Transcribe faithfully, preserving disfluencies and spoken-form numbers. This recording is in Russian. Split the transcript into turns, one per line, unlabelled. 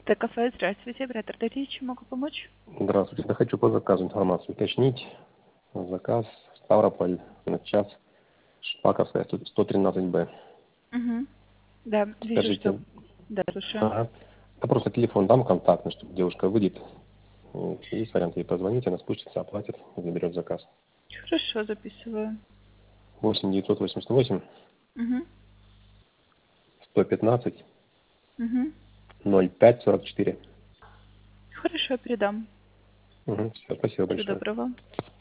Т-кафе, здравствуйте, оператор Дарья, чем могу помочь?
Здравствуйте. Да хочу по заказу информацию уточнить. Заказ Ставрополь на час. Шпаковская, сто тринадцать Б.
Угу. Да, вижу, что...
Скажите,
Да, слушаю.
ага. Я просто телефон дам контактный, чтобы девушка выйдет. Есть вариант ей позвонить, она спустится, оплатит и заберет заказ.
Хорошо, записываю.
восемь девятьсот восемьдесят восемь
Угу.
сто пятнадцать
Угу.
ноль пять сорок четыре.
Хорошо, передам.
Угу. Все, спасибо
Всего
большое.
доброго.